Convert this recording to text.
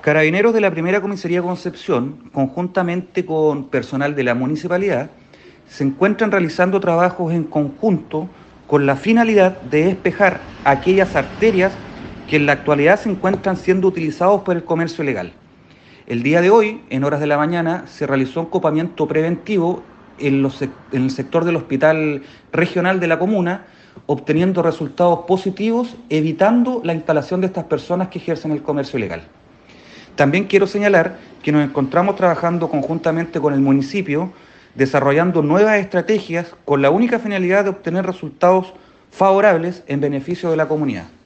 Carabineros de la Primera Comisaría de Concepción, conjuntamente con personal de la municipalidad, se encuentran realizando trabajos en conjunto con la finalidad de despejar aquellas arterias que en la actualidad se encuentran siendo utilizados por el comercio ilegal. El día de hoy, en horas de la mañana, se realizó un copamiento preventivo en el sector del hospital regional de la comuna, obteniendo resultados positivos, evitando la instalación de estas personas que ejercen el comercio ilegal. También quiero señalar que nos encontramos trabajando conjuntamente con el municipio, desarrollando nuevas estrategias con la única finalidad de obtener resultados favorables en beneficio de la comunidad.